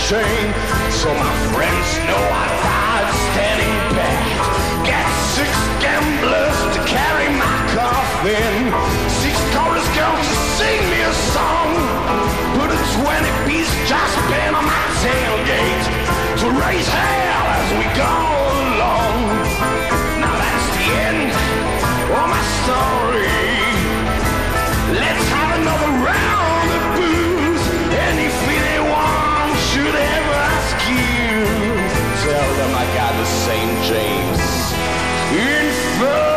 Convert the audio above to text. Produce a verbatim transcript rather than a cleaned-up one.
chain. So my friends know I died standing back. Got six gamblers to carry my coffin, six chorus girls to sing me a song. Put a twenty piece joss pen on my tailgate to raise hell as we go along. Now that's the end of my story. Let's have another round of booze, and if anyone should ever ask you, tell them I got the Saint James in first.